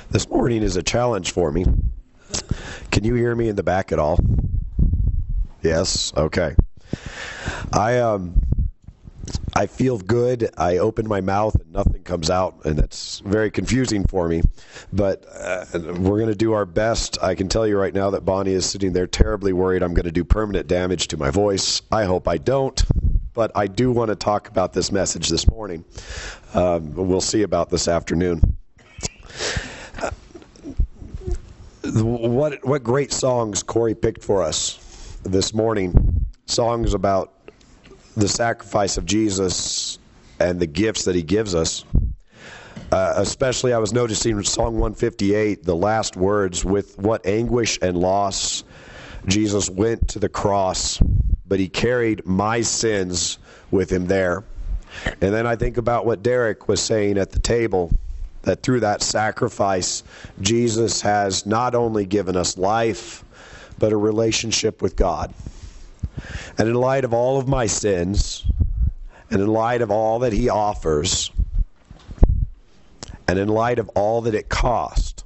This morning is a challenge for me. Can you hear me in the back at all? Yes? Okay. I feel good. I open my mouth and nothing comes out, and that's very confusing for me. But we're going to do our best. I can tell you right now that Bonnie is sitting there terribly worried I'm going to do permanent damage to my voice. I hope I don't. But I do want to talk about this message this morning. We'll see about this afternoon. What great songs Corey picked for us this morning. Songs about the sacrifice of Jesus and the gifts that he gives us. Especially I was noticing Song 158, the last words, with what anguish and loss Jesus went to the cross, but he carried my sins with him there. And then I think about what Derek was saying at the table, that through that sacrifice, Jesus has not only given us life, but a relationship with God. And in light of all of my sins, and in light of all that he offers, and in light of all that it cost,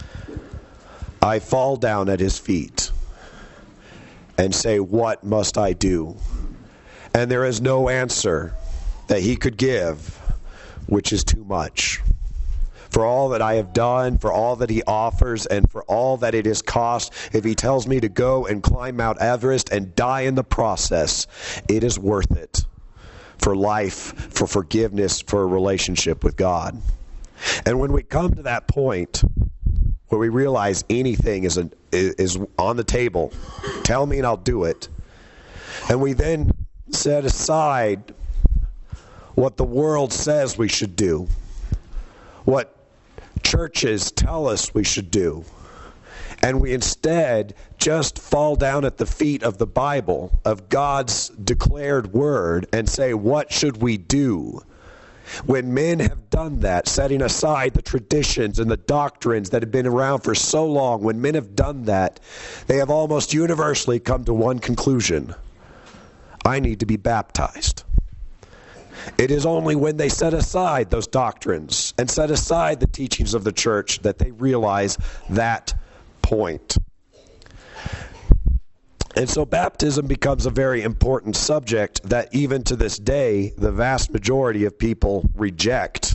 I fall down at his feet and say, what must I do? And there is no answer that he could give, which is too much. For all that I have done, for all that he offers, and for all that it has cost, if he tells me to go and climb Mount Everest and die in the process, it is worth it. For life, for forgiveness, for a relationship with God. And when we come to that point where we realize anything is on the table, tell me and I'll do it. And we then set aside what the world says we should do, what churches tell us we should do, and we instead just fall down at the feet of the Bible, of God's declared word, and say, what should we do? When men have done that, setting aside the traditions and the doctrines that have been around for so long, when men have done that, they have almost universally come to one conclusion: I need to be baptized. It is only when they set aside those doctrines and set aside the teachings of the church that they realize that point. And so baptism becomes a very important subject that even to this day, the vast majority of people reject.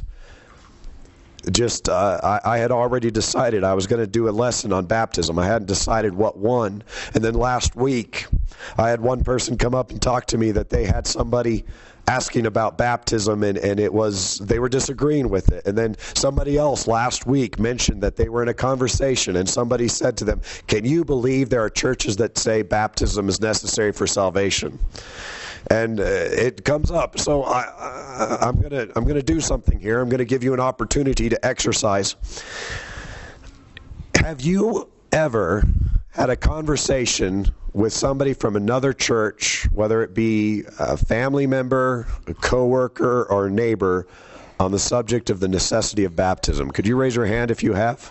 I had already decided I was going to do a lesson on baptism. I hadn't decided what one. And then last week, I had one person come up and talk to me that they had somebody asking about baptism, and they were disagreeing with it. And then somebody else last week mentioned that they were in a conversation, and somebody said to them, can you believe there are churches that say baptism is necessary for salvation? And it comes up. So I'm gonna do something here. I'm gonna give you an opportunity to exercise. Have you ever had a conversation with somebody from another church, whether it be a family member, a coworker, or a neighbor, on the subject of the necessity of baptism? Could you raise your hand if you have?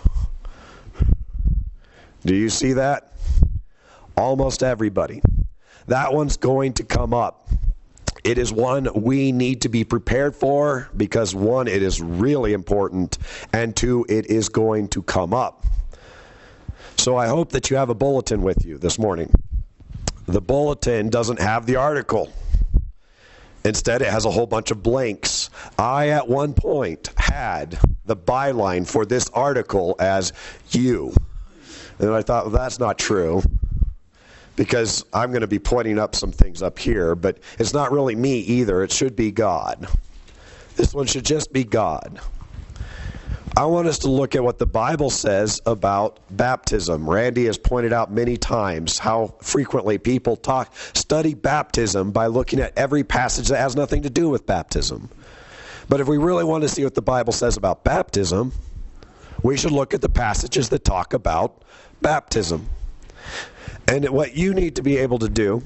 Do you see that? Almost everybody. That one's going to come up. It is one we need to be prepared for because, one, it is really important, and two, it is going to come up. So I hope that you have a bulletin with you this morning. The bulletin doesn't have the article. Instead, it has a whole bunch of blanks. I, at one point, had the byline for this article as you. And I thought, well, that's not true, because I'm going to be pointing up some things up here, but it's not really me either. It should be God. This one should just be God. I want us to look at what the Bible says about baptism. Randy has pointed out many times how frequently people study baptism by looking at every passage that has nothing to do with baptism. But if we really want to see what the Bible says about baptism, we should look at the passages that talk about baptism. And what you need to be able to do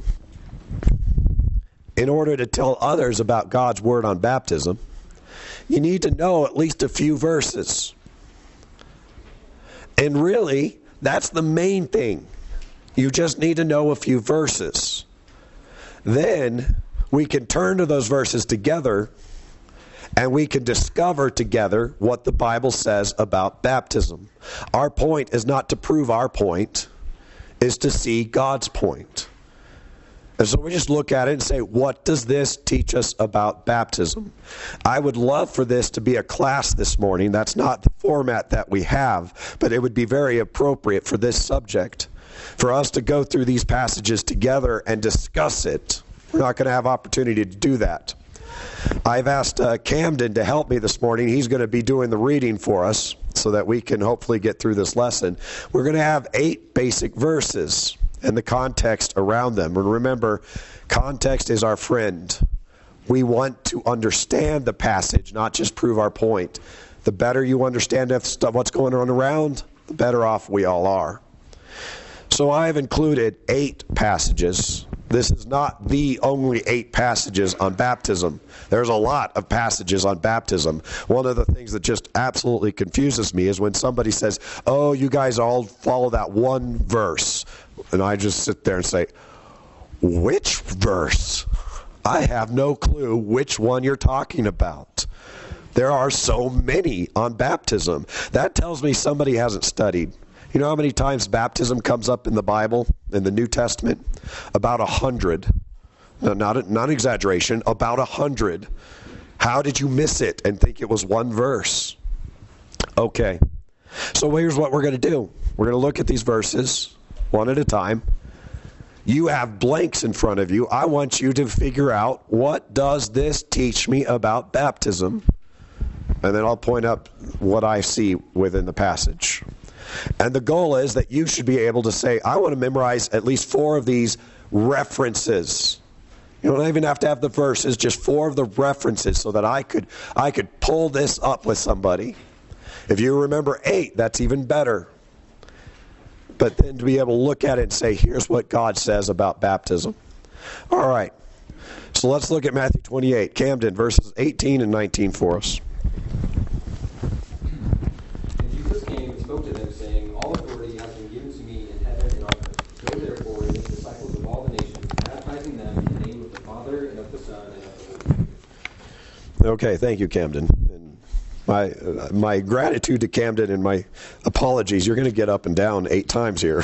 in order to tell others about God's word on baptism, you need to know at least a few verses. And really, that's the main thing. You just need to know a few verses. Then we can turn to those verses together And we can discover together what the Bible says about baptism. Our point is not to prove our point, is to see God's point. And so we just look at it and say, what does this teach us about baptism? I would love for this to be a class this morning. That's not the format that we have, but it would be very appropriate for this subject, for us to go through these passages together and discuss it. We're not going to have opportunity to do that. I've asked Camden to help me this morning. He's going to be doing the reading for us so that we can hopefully get through this lesson. We're going to have 8 basic verses and the context around them. And remember, context is our friend. We want to understand the passage, not just prove our point. The better you understand what's going on around, the better off we all are. So I've included 8 passages. This is not the only 8 passages on baptism. There's a lot of passages on baptism. One of the things that just absolutely confuses me is when somebody says, oh, you guys all follow that one verse. And I just sit there and say, which verse? I have no clue which one you're talking about. There are so many on baptism. That tells me somebody hasn't studied. You know how many times baptism comes up in the Bible, in the New Testament? About 100. No, not exaggeration, about 100. How did you miss it and think it was one verse? Okay. So here's what we're going to do. We're going to look at these verses one at a time. You have blanks in front of you. I want you to figure out, what does this teach me about baptism? And then I'll point up what I see within the passage. And the goal is that you should be able to say, I want to memorize at least 4 of these references. You don't even have to have the verses, just 4 of the references so that I could pull this up with somebody. If you remember 8, that's even better. But then to be able to look at it and say, here's what God says about baptism. All right. So let's look at Matthew 28. Camden, verses 18 and 19 for us. And Jesus came and spoke to them, saying, all authority has been given to me in heaven and on earth. Go therefore and make disciples of all the nations, baptizing them in the name of the Father, and of the Son, and of the Holy Spirit. Okay, thank you, Camden. And my gratitude to Camden and my apologies. You're going to get up and down 8 times here.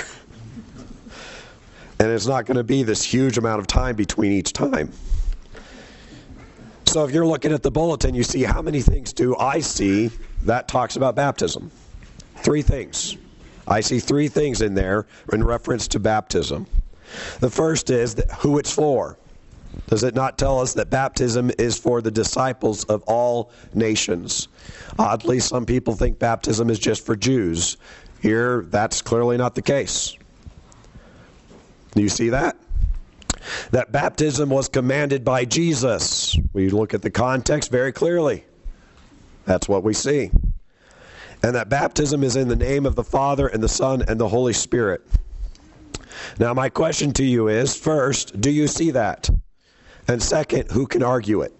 And it's not going to be this huge amount of time between each time. So if you're looking at the bulletin, you see how many things do I see that talks about baptism? 3 things. I see 3 things in there in reference to baptism. The first is who it's for. Does it not tell us that baptism is for the disciples of all nations? Oddly, some people think baptism is just for Jews. Here, that's clearly not the case. Do you see that? That baptism was commanded by Jesus. We look at the context very clearly. That's what we see. And that baptism is in the name of the Father and the Son and the Holy Spirit. Now, my question to you is, first, do you see that? And second, who can argue it?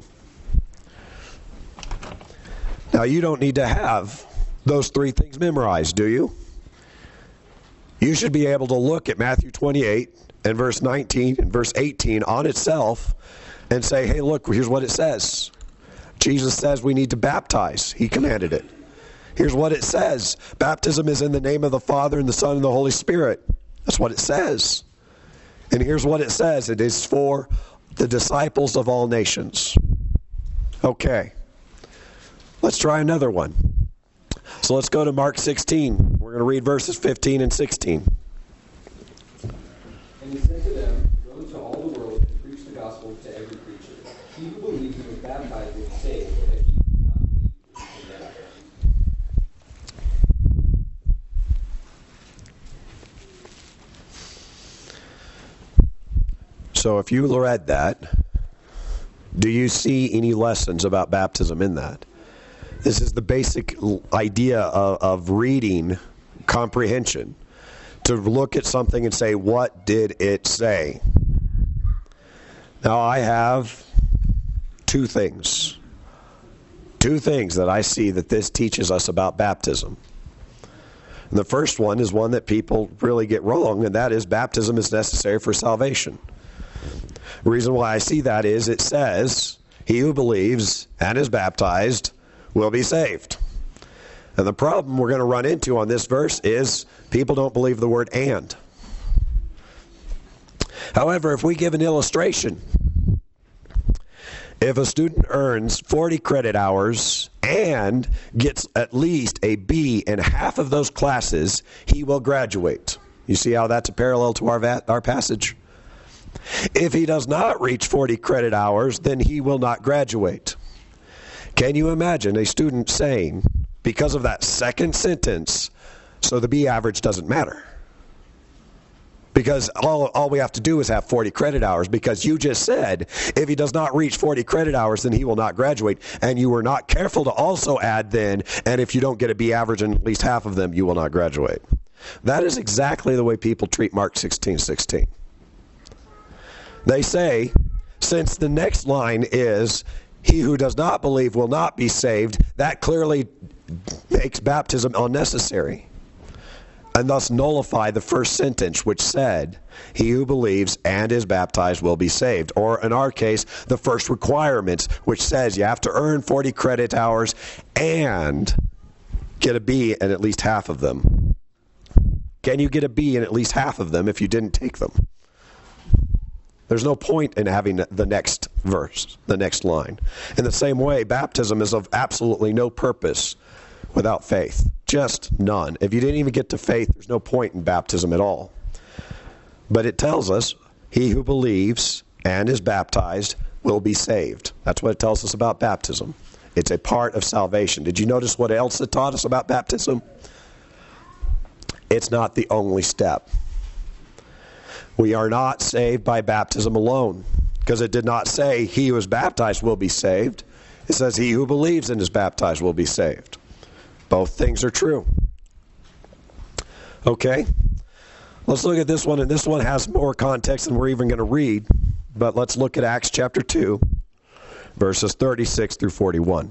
Now, you don't need to have those 3 things memorized, do you? You should be able to look at Matthew 28 and verse 19 and verse 18 on itself and say, hey, look, here's what it says. Jesus says we need to baptize. He commanded it. Here's what it says. Baptism is in the name of the Father and the Son and the Holy Spirit. That's what it says. And here's what it says. It is for the disciples of all nations. Okay. Let's try another one. So let's go to Mark 16. We're going to read verses 15 and 16. And he said to them, go to all the world and preach the gospel to every creature. He who believes and is baptized will be saved, but he who does not believe will be condemned. So if you read that, do you see any lessons about baptism in that? This is the basic idea of reading comprehension. To look at something and say, what did it say? Now I have 2 things. 2 things that I see that this teaches us about baptism. And the first one is one that people really get wrong, and that is baptism is necessary for salvation. The reason why I see that is it says He who believes and is baptized will be saved. And the problem we're going to run into on this verse is people don't believe the word and. However, if we give an illustration, if a student earns 40 credit hours and gets at least a B in half of those classes, he will graduate. You see how that's a parallel to our passage? If he does not reach 40 credit hours, then he will not graduate. Can you imagine a student saying, because of that second sentence, so the B average doesn't matter? Because all we have to do is have 40 credit hours, because you just said if he does not reach 40 credit hours, then he will not graduate. And you were not careful to also add then, and if you don't get a B average in at least half of them, you will not graduate. That is exactly the way people treat Mark 16:16. They say, since the next line is, he who does not believe will not be saved, that clearly makes baptism unnecessary, and thus nullify the first sentence, which said, he who believes and is baptized will be saved. Or in our case, the first requirements, which says you have to earn 40 credit hours and get a B in at least half of them. Can you get a B in at least half of them if you didn't take them? There's no point in having the next verse, the next line. In the same way, baptism is of absolutely no purpose without faith. Just none. If you didn't even get to faith, there's no point in baptism at all. But it tells us, he who believes and is baptized will be saved. That's what it tells us about baptism. It's a part of salvation. Did you notice what else it taught us about baptism? It's not the only step. We are not saved by baptism alone, because it did not say he who is baptized will be saved. It says he who believes and is baptized will be saved. Both things are true. Okay, let's look at this one, and this one has more context than we're even going to read, but let's look at Acts chapter 2, verses 36 through 41.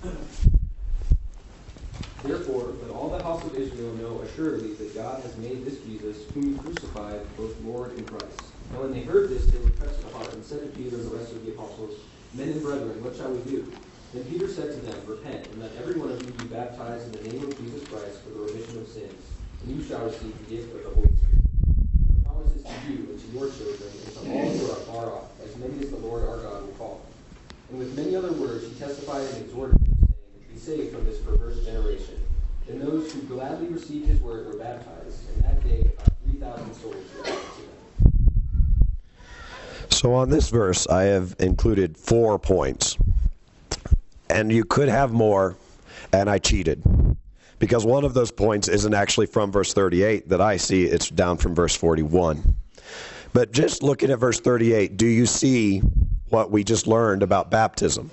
Therefore, let all the house of Israel know assuredly that God has made this Jesus, whom you crucified, both Lord and Christ. And when they heard this, they were touched to heart, and said to Peter and the rest of the apostles, Men and brethren, what shall we do? Then Peter said to them, Repent, and let every one of you be baptized in the name of Jesus Christ for the remission of sins, and you shall receive the gift of the Holy Spirit. The promise is to you and to your children, and to all who are far off, as many as the Lord our God will call. And with many other words he testified and exhorted them, saying, Be saved from this perverse generation. And those who gladly received his word were baptized, and that day about 3,000 souls were added to them. So on this verse, I have included 4 points. And you could have more, and I cheated. Because one of those points isn't actually from verse 38 that I see, it's down from verse 41. But just looking at verse 38, do you see what we just learned about baptism?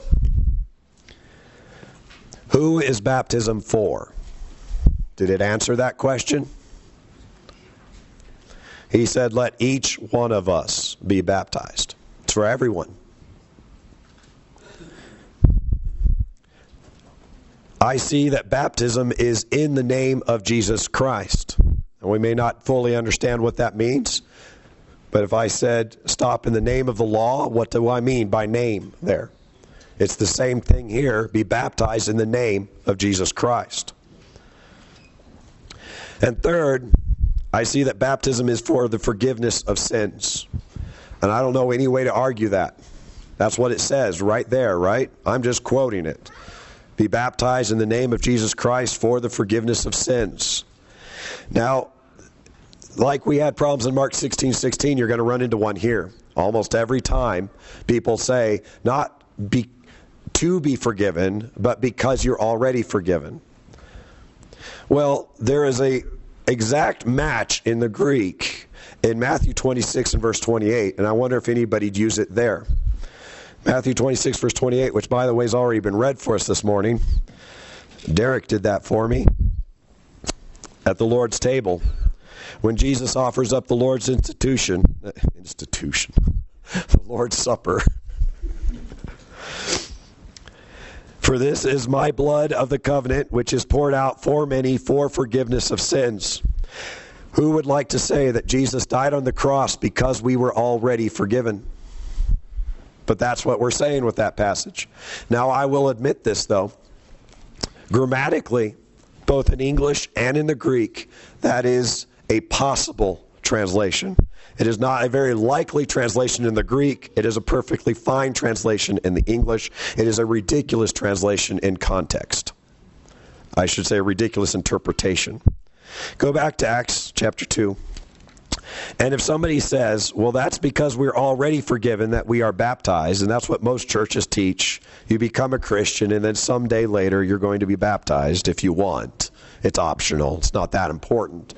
Who is baptism for? Did it answer that question? He said, let each one of us be baptized. It's for everyone. I see that baptism is in the name of Jesus Christ. And we may not fully understand what that means, but if I said, stop in the name of the law, what do I mean by name there? It's the same thing here, be baptized in the name of Jesus Christ. And third, I see that baptism is for the forgiveness of sins. And I don't know any way to argue that. That's what it says right there, right? I'm just quoting it. Be baptized in the name of Jesus Christ for the forgiveness of sins. Now, like we had problems in Mark 16:16, you're going to run into one here. Almost every time people say, not to be forgiven, but because you're already forgiven. Well, there is a exact match in the Greek in Matthew 26 and verse 28, and I wonder if anybody'd use it there. Matthew 26, verse 28, which, by the way, has already been read for us this morning. Derek did that for me at the Lord's table. When Jesus offers up the Lord's the Lord's Supper. For this is my blood of the covenant, which is poured out for many for forgiveness of sins. Who would like to say that Jesus died on the cross because we were already forgiven? But that's what we're saying with that passage. Now, I will admit this, though. Grammatically, both in English and in the Greek, that is a possible translation. It is not a very likely translation in the Greek. It is a perfectly fine translation in the English. It is a ridiculous translation in context. I should say a ridiculous interpretation. Go back to Acts chapter 2. And if somebody says, well, that's because we're already forgiven that we are baptized, and that's what most churches teach. You become a Christian, and then someday later you're going to be baptized if you want. It's optional. It's not that important.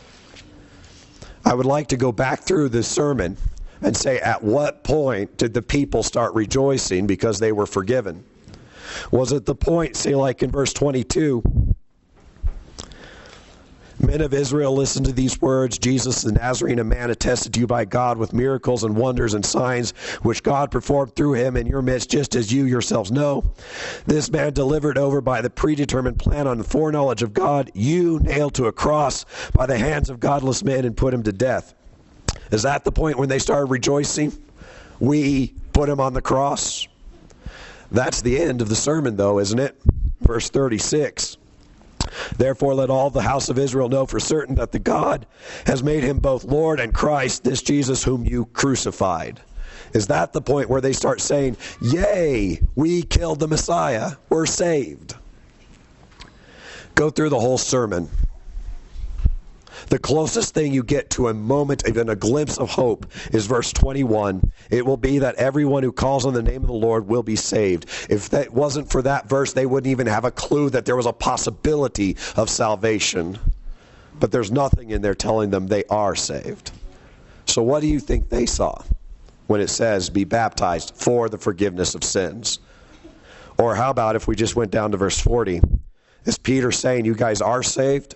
I would like to go back through this sermon and say, at what point did the people start rejoicing because they were forgiven? Was it the point, say like in verse 22, men of Israel, listen to these words. Jesus the Nazarene, a man attested to you by God with miracles and wonders and signs, which God performed through him in your midst, just as you yourselves know. This man delivered over by the predetermined plan on the foreknowledge of God, you nailed to a cross by the hands of godless men and put him to death. Is that the point when they started rejoicing? We put him on the cross? That's the end of the sermon, though, isn't it? Verse 36. Therefore, let all the house of Israel know for certain that the God has made him both Lord and Christ, this Jesus whom you crucified. Is that the point where they start saying, yay, we killed the Messiah, we're saved? Go through the whole sermon. The closest thing you get to a moment, even a glimpse of hope, is verse 21. It will be that everyone who calls on the name of the Lord will be saved. If that wasn't for that verse, they wouldn't even have a clue that there was a possibility of salvation. But there's nothing in there telling them they are saved. So what do you think they saw when it says, be baptized for the forgiveness of sins? Or how about if we just went down to verse 40? Is Peter saying, you guys are saved?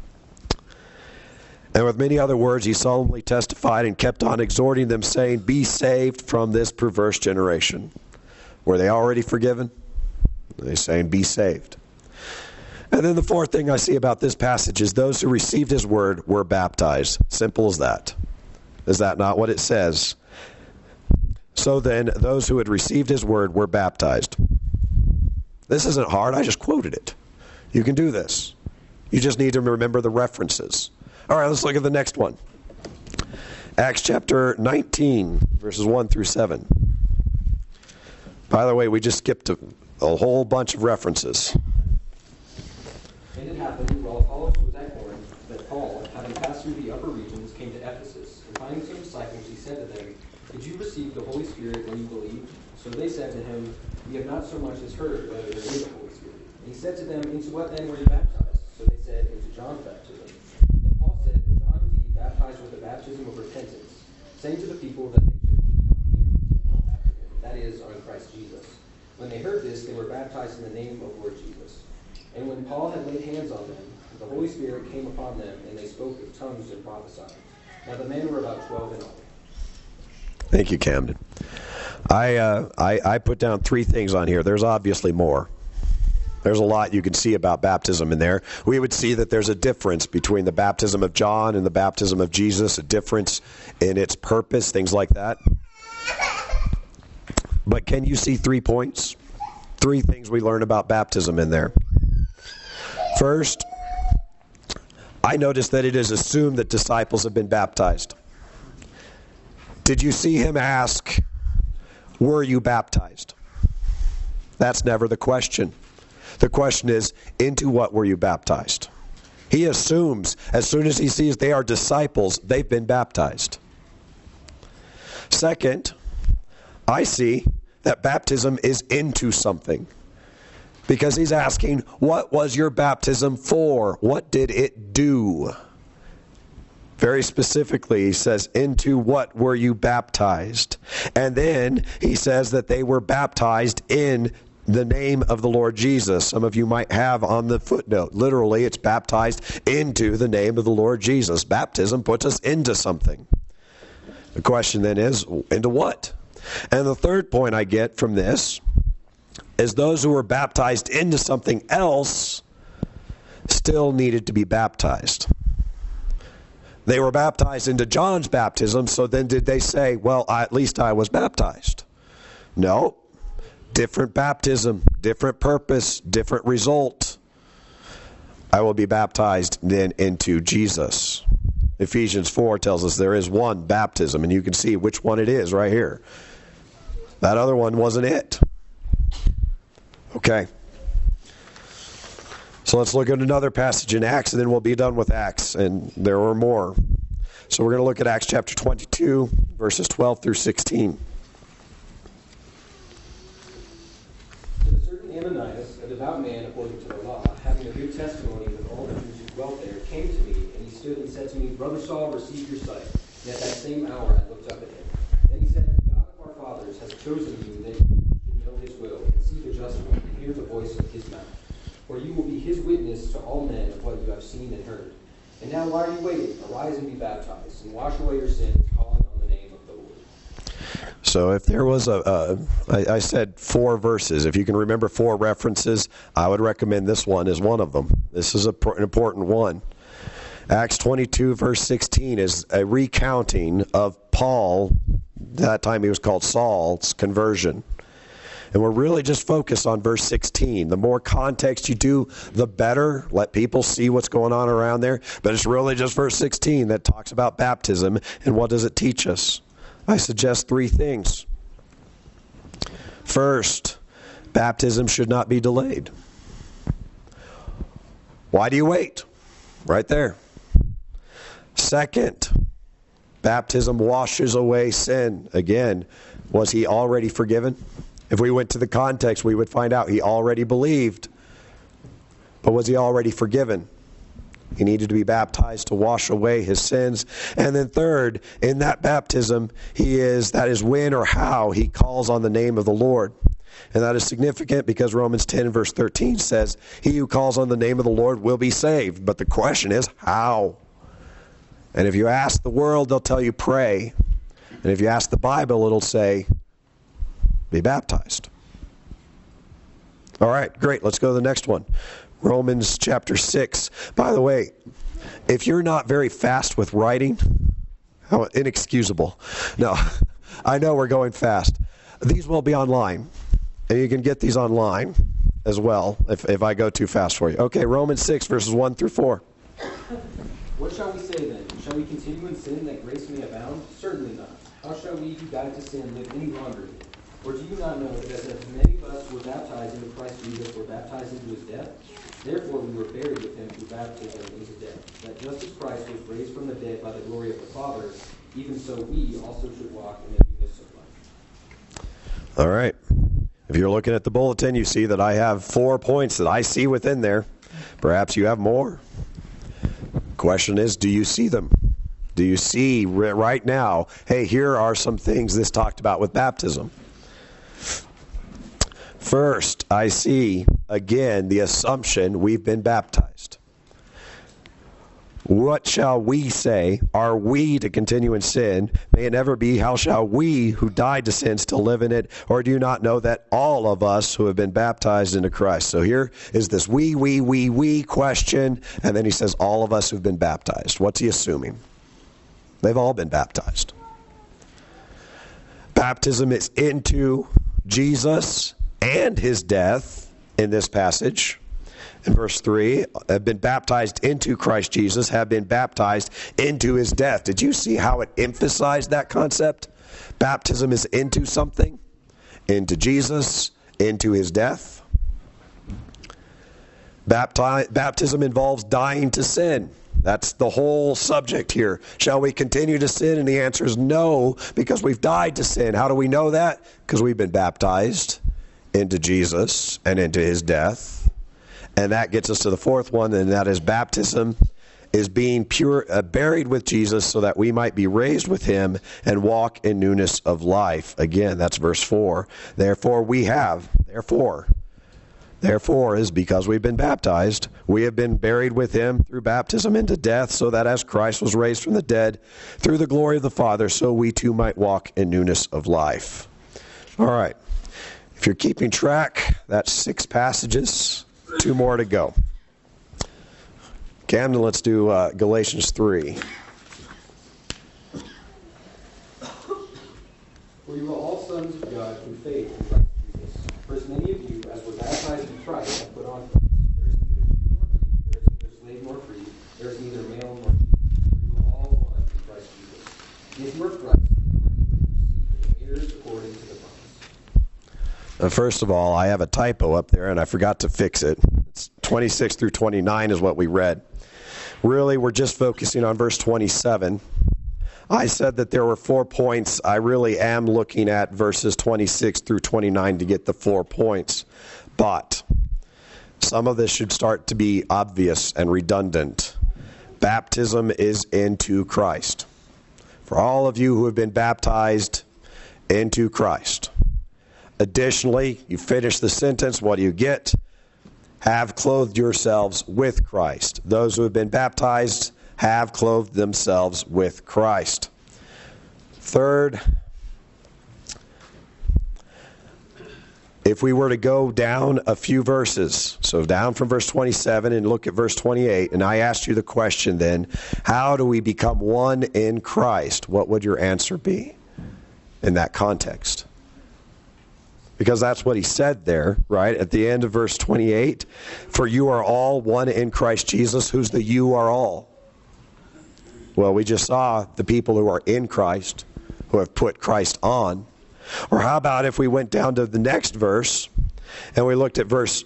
And with many other words, he solemnly testified and kept on exhorting them, saying, be saved from this perverse generation. Were they already forgiven? He's saying, be saved. And then the fourth thing I see about this passage is those who received his word were baptized. Simple as that. Is that not what it says? So then, those who had received his word were baptized. This isn't hard. I just quoted it. You can do this. You just need to remember the references. All right, let's look at the next one. Acts chapter 19, verses 1 through 7. By the way, we just skipped a whole bunch of references. And it happened, while Apollos was at Corinth, that Paul, having passed through the upper regions, came to Ephesus. And finding some disciples, he said to them, did you receive the Holy Spirit when you believed? So they said to him, we have not so much as heard whether there is a Holy Spirit. And he said to them, into what then were you baptized? So they said, into John's baptism. Baptized with the baptism of repentance, saying to the people that they should believe on him, after him, that is, on Christ Jesus. When they heard this, they were baptized in the name of Lord Jesus. And when Paul had laid hands on them, the Holy Spirit came upon them, and they spoke with tongues and prophesied. Now the men were about 12 in all. Thank you, Camden. I put down 3 things on here. There's obviously more. There's a lot you can see about baptism in there. We would see that there's a difference between the baptism of John and the baptism of Jesus, a difference in its purpose, things like that. But can you see 3 points? 3 things we learn about baptism in there. First, I noticed that it is assumed that disciples have been baptized. Did you see him ask, were you baptized? That's never the question. The question is, into what were you baptized? He assumes, as soon as he sees they are disciples, they've been baptized. Second, I see that baptism is into something. Because he's asking, what was your baptism for? What did it do? Very specifically, he says, into what were you baptized? And then he says that they were baptized in the name of the Lord Jesus. Some of you might have on the footnote. Literally, it's baptized into the name of the Lord Jesus. Baptism puts us into something. The question then is, into what? And the third point I get from this is those who were baptized into something else still needed to be baptized. They were baptized into John's baptism, so then did they say, well, at least I was baptized? No. Different baptism, different purpose, different result. I will be baptized then into Jesus. Ephesians 4 tells us there is one baptism, and you can see which one it is right here. That other one wasn't it. Okay. So let's look at another passage in Acts, and then we'll be done with Acts, and there were more. So we're going to look at Acts chapter 22, verses 12 through 16. Ananias, a devout man according to the law, having a good testimony with all the Jews who dwelt there, came to me, and he stood and said to me, Brother Saul, receive your sight. And at that same hour I looked up at him. Then he said, The God of our fathers has chosen you that you should know his will, and see the just one, and hear the voice of his mouth. For you will be his witness to all men of what you have seen and heard. And now why are you waiting? Arise and be baptized, and wash away your sins, calling on the name of the Lord. So if there was I said 4 verses. If you can remember 4 references, I would recommend this one as one of them. This is an important one. Acts 22, verse 16 is a recounting of Paul, that time he was called Saul's conversion. And we're really just focused on verse 16. The more context you do, the better. Let people see what's going on around there. But it's really just verse 16 that talks about baptism and what does it teach us. I suggest 3 things. First, baptism should not be delayed. Why do you wait? Right there. Second, baptism washes away sin. Again, was he already forgiven? If we went to the context, we would find out he already believed. But was he already forgiven? He needed to be baptized to wash away his sins. And then third, in that baptism, that is when or how he calls on the name of the Lord. And that is significant because Romans 10 verse 13 says, he who calls on the name of the Lord will be saved. But the question is, how? And if you ask the world, they'll tell you pray. And if you ask the Bible, it'll say, be baptized. All right, great. Let's go to the next one. Romans chapter 6. By the way, if you're not very fast with writing, how inexcusable. No, I know we're going fast. These will be online, and you can get these online as well if I go too fast for you. Okay, Romans 6, verses 1 through 4. What shall we say then? Shall we continue in sin that grace may abound? Certainly not. How shall we who died to sin live any longer? Or do you not know that as many of us were baptized into Christ Jesus were baptized into his death? Therefore we were buried with him through baptism into death, that just as Christ was raised from the dead by the glory of the Father, even so we also should walk in the newness of life. All right. If you're looking at the bulletin, you see that I have 4 points that I see within there. Perhaps you have more. Question is, do you see them? Do you see right now, hey, here are some things this talked about with baptism? First, I see, again, the assumption we've been baptized. What shall we say? Are we to continue in sin? May it never be. How shall we who died to sin still live in it? Or do you not know that all of us who have been baptized into Christ? So here is this we question, and then he says all of us who've been baptized. What's he assuming? They've all been baptized. Baptism is into Jesus and his death in this passage. In verse 3, have been baptized into Christ Jesus, have been baptized into his death. Did you see how it emphasized that concept? Baptism is into something, into Jesus, into his death. Baptism involves dying to sin. That's the whole subject here. Shall we continue to sin? And the answer is no, because we've died to sin. How do we know that? Because we've been baptized into Jesus and into his death. And that gets us to the fourth one, and that is baptism is being buried with Jesus so that we might be raised with him and walk in newness of life. Again, that's verse 4. Therefore is because we've been baptized, we have been buried with him through baptism into death, so that as Christ was raised from the dead through the glory of the Father, so we too might walk in newness of life. All right. If you're keeping track, that's 6 passages, 2 more to go. Camden, let's do Galatians 3. For you will all sons of God through faith in Christ Jesus. For as many of you as were baptized in Christ have put on Christ. There is neither Jew nor Greek, there is neither slave nor free, there is neither male nor female, for you are all one in Christ Jesus. If you are Christ, you are heirs according to the promise. First of all, I have a typo up there, and I forgot to fix it. It's 26 through 29 is what we read. Really, we're just focusing on verse 27. I said that there were 4 points. I really am looking at verses 26 through 29 to get the 4 points. But some of this should start to be obvious and redundant. Baptism is into Christ. For all of you who have been baptized into Christ. Additionally, you finish the sentence, what do you get? Have clothed yourselves with Christ. Those who have been baptized have clothed themselves with Christ. Third, if we were to go down a few verses, so down from verse 27 and look at verse 28, and I asked you the question then, how do we become one in Christ? What would your answer be in that context? Because that's what he said there, right? At the end of verse 28, for you are all one in Christ Jesus. Who's the you are all? Well, we just saw the people who are in Christ, who have put Christ on. Or how about if we went down to the next verse, and we looked at verse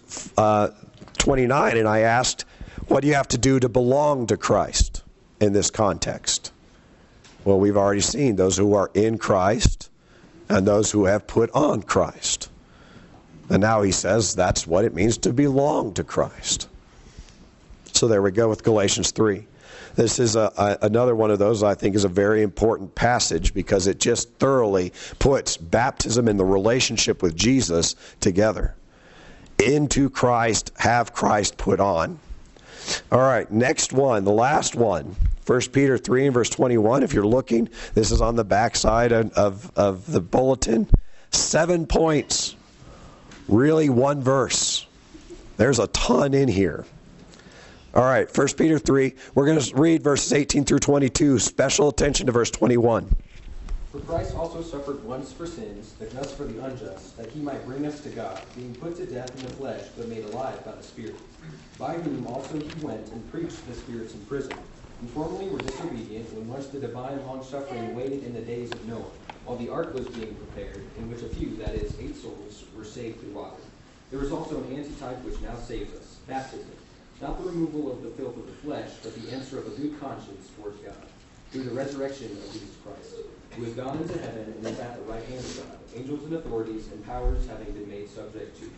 29, and I asked, what do you have to do to belong to Christ in this context? Well, we've already seen those who are in Christ, and those who have put on Christ. And now he says that's what it means to belong to Christ. So there we go with Galatians 3. This is another one of those I think is a very important passage because it just thoroughly puts baptism and the relationship with Jesus together. Into Christ, have Christ put on. All right, next one, the last one. 1 Peter 3 and verse 21, if you're looking, this is on the back side of the bulletin. 7 points. Really one verse. There's a ton in here. All right, 1 Peter 3, we're going to read verses 18 through 22. Special attention to verse 21. For Christ also suffered once for sins, the just for the unjust, that he might bring us to God, being put to death in the flesh, but made alive by the Spirit, by whom also he went and preached the spirits in prison, who formerly were disobedient, when once the divine long-suffering waited in the days of Noah, while the ark was being prepared, in which a few, that is, 8 souls, were saved through water. There is also an antitype which now saves us, baptism, not the removal of the filth of the flesh, but the answer of a good conscience towards God, through the resurrection of Jesus Christ, who has gone into heaven and is at the right hand of God, angels and authorities and powers having been made subject to him.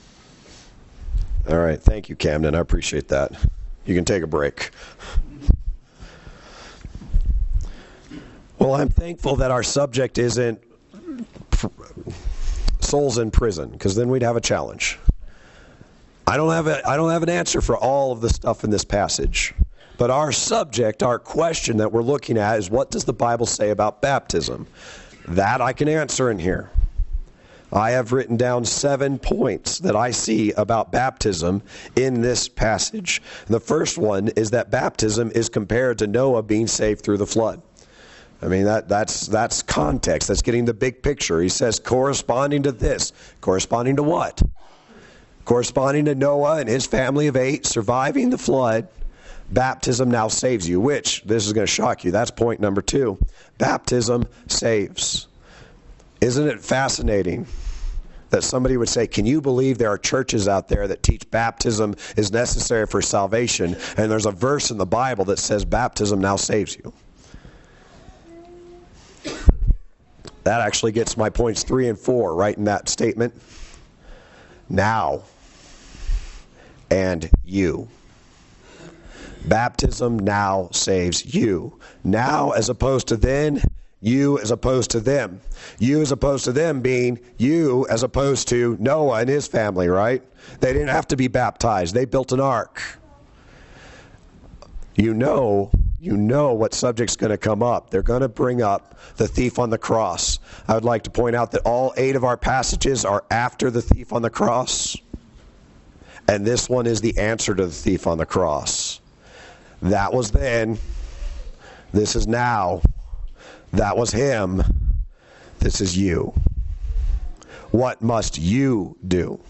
All right, thank you, Camden. I appreciate that. You can take a break. Well, I'm thankful that our subject isn't souls in prison, because then we'd have a challenge. I don't have an answer for all of the stuff in this passage. But our subject, our question that we're looking at is, what does the Bible say about baptism? That I can answer in here. I have written down 7 points that I see about baptism in this passage. And the first one is that baptism is compared to Noah being saved through the flood. I mean, that's context. That's getting the big picture. He says corresponding to this. Corresponding to what? Corresponding to Noah and his family of 8 surviving the flood. Baptism now saves you, which, this is going to shock you, that's point number 2. Baptism saves. Isn't it fascinating that somebody would say, can you believe there are churches out there that teach baptism is necessary for salvation, and there's a verse in the Bible that says baptism now saves you? That actually gets my points 3 and 4 right in that statement. Now and you. Baptism now saves you. Now as opposed to then, you as opposed to them. You as opposed to them being you as opposed to Noah and his family, right? They didn't have to be baptized. They built an ark. You know what subject's going to come up. They're going to bring up the thief on the cross. I would like to point out that all 8 of our passages are after the thief on the cross. And this one is the answer to the thief on the cross. That was then. This is now. That was him. This is you. What must you do?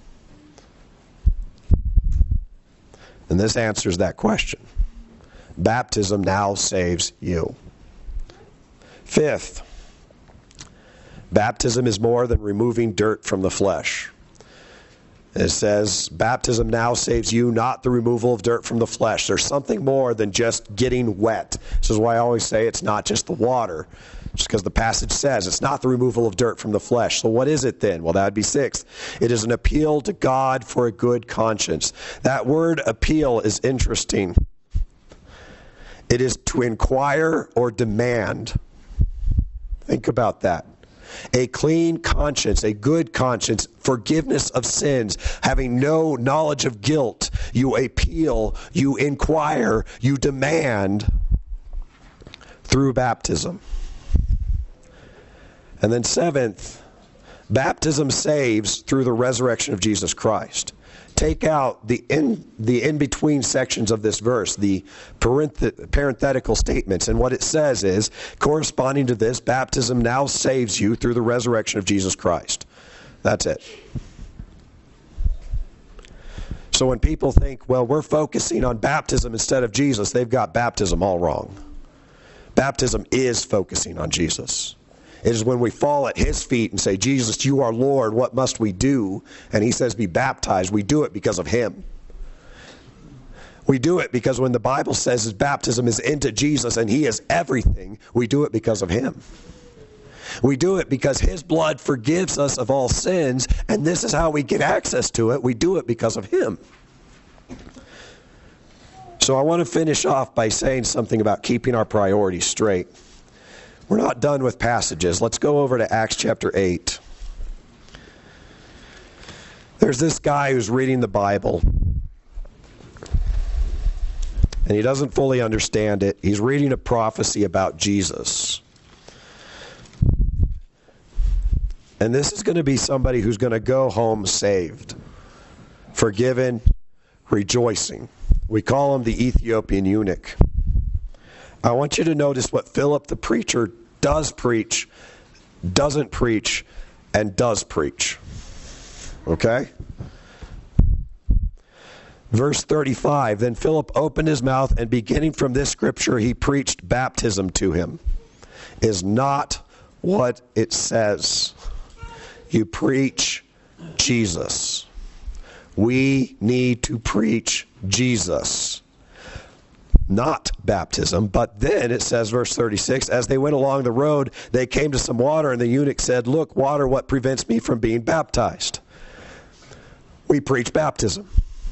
And this answers that question. Baptism now saves you. Fifth, baptism is more than removing dirt from the flesh. It says, baptism now saves you, not the removal of dirt from the flesh. There's something more than just getting wet. This is why I always say it's not just the water. Just because the passage says it's not the removal of dirt from the flesh. So what is it then? Well, that would be sixth. It is an appeal to God for a good conscience. That word appeal is interesting. It is to inquire or demand. Think about that. A clean conscience, a good conscience, forgiveness of sins, having no knowledge of guilt. You appeal, you inquire, you demand through baptism. And then seventh, baptism saves through the resurrection of Jesus Christ. Take out the in-between sections of this verse, the parenthetical statements. And what it says is, corresponding to this, baptism now saves you through the resurrection of Jesus Christ. That's it. So when people think, well, we're focusing on baptism instead of Jesus, they've got baptism all wrong. Baptism is focusing on Jesus. It is when we fall at his feet and say, Jesus, you are Lord, what must we do? And he says, be baptized. We do it because of him. We do it because when the Bible says his baptism is into Jesus and he is everything, we do it because of him. We do it because his blood forgives us of all sins, and this is how we get access to it. We do it because of him. So I want to finish off by saying something about keeping our priorities straight. We're not done with passages. Let's go over to Acts chapter 8. There's this guy who's reading the Bible, and he doesn't fully understand it. He's reading a prophecy about Jesus. And this is going to be somebody who's going to go home saved, forgiven, rejoicing. We call him the Ethiopian eunuch. I want you to notice what Philip the preacher does preach, doesn't preach, and does preach. Okay? Verse 35, then Philip opened his mouth, and beginning from this scripture, he preached baptism to him. Is not what it says. You preach Jesus. We need to preach Jesus. Not baptism. But then it says, verse 36, as they went along the road, they came to some water, and the eunuch said, look, water, what prevents me from being baptized? We preach baptism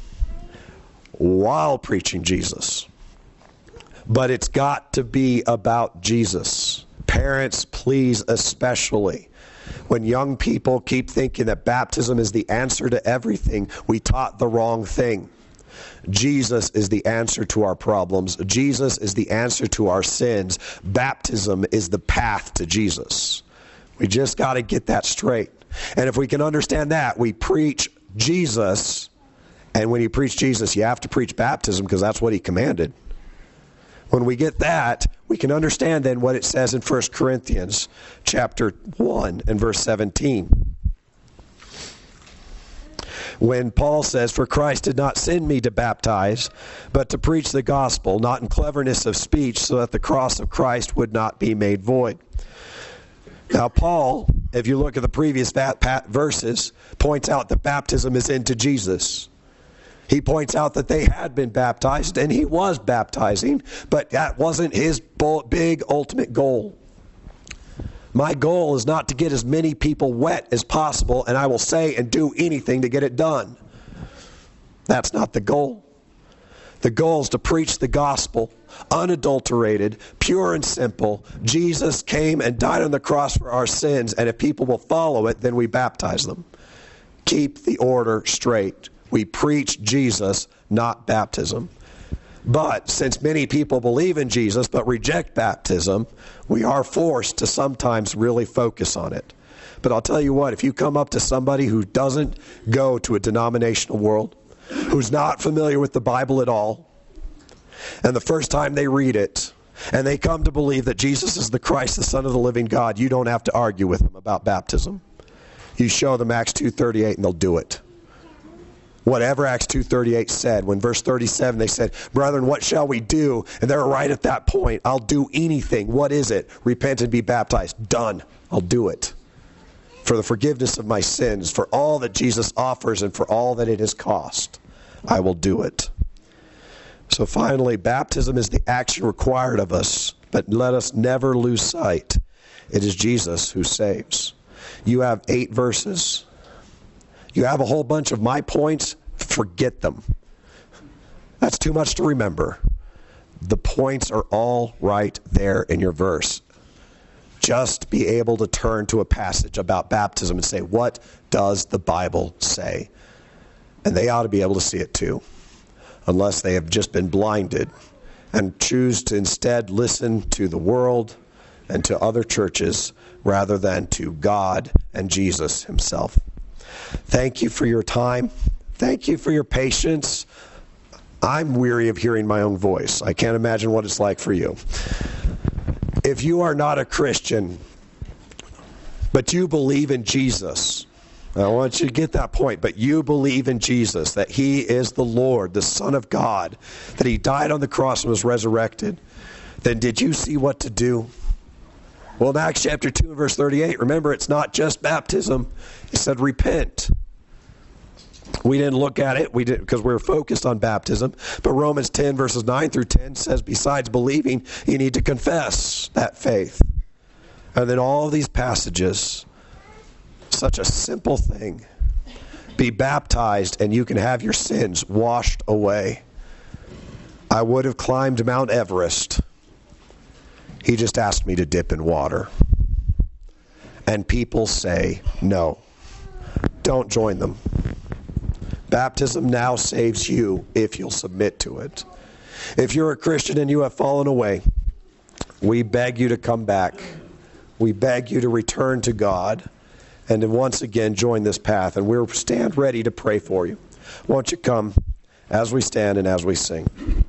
while preaching Jesus. But it's got to be about Jesus. Parents, please, especially. When young people keep thinking that baptism is the answer to everything, we taught the wrong thing. Jesus is the answer to our problems. Jesus is the answer to our sins. Baptism is the path to Jesus. We just got to get that straight. And if we can understand that, we preach Jesus. And when you preach Jesus, you have to preach baptism because that's what he commanded. When we get that, we can understand then what it says in 1 Corinthians chapter 1 and verse 17. When Paul says, for Christ did not send me to baptize, but to preach the gospel, not in cleverness of speech, so that the cross of Christ would not be made void. Now Paul, if you look at the previous verses, points out that baptism is into Jesus. He points out that they had been baptized, and he was baptizing, but that wasn't his big ultimate goal. My goal is not to get as many people wet as possible, and I will say and do anything to get it done. That's not the goal. The goal is to preach the gospel, unadulterated, pure and simple. Jesus came and died on the cross for our sins, and if people will follow it, then we baptize them. Keep the order straight. We preach Jesus, not baptism. But since many people believe in Jesus but reject baptism, we are forced to sometimes really focus on it. But I'll tell you what, if you come up to somebody who doesn't go to a denominational world, who's not familiar with the Bible at all, and the first time they read it, and they come to believe that Jesus is the Christ, the Son of the living God, you don't have to argue with them about baptism. You show them Acts 2:38 and they'll do it. Whatever Acts 2:38 said, when verse 37 they said, "Brethren, what shall we do?" And they're right at that point. I'll do anything. What is it? Repent and be baptized. Done. I'll do it. For the forgiveness of my sins, for all that Jesus offers and for all that it has cost, I will do it. So finally, baptism is the action required of us, but let us never lose sight. It is Jesus who saves. You have 8 verses. You have a whole bunch of my points. Forget them. That's too much to remember. The points are all right there in your verse. Just be able to turn to a passage about baptism and say, what does the Bible say? And they ought to be able to see it too, unless they have just been blinded and choose to instead listen to the world and to other churches rather than to God and Jesus himself. Thank you for your time. Thank you for your patience. I'm weary of hearing my own voice. I can't imagine what it's like for you. If you are not a Christian, but you believe in Jesus, I want you to get that point, but you believe in Jesus, that he is the Lord, the Son of God, that he died on the cross and was resurrected, then did you see what to do? Well, in Acts chapter 2 and verse 38, remember, it's not just baptism. It said repent. We didn't look at it because we were focused on baptism. But Romans 10 verses 9 through 10 says besides believing, you need to confess that faith. And then all these passages, such a simple thing. Be baptized and you can have your sins washed away. I would have climbed Mount Everest. He just asked me to dip in water. And people say no. Don't join them. Baptism now saves you if you'll submit to it. If you're a Christian and you have fallen away, we beg you to come back. We beg you to return to God and to once again join this path. And we'll stand ready to pray for you. Won't you come as we stand and as we sing?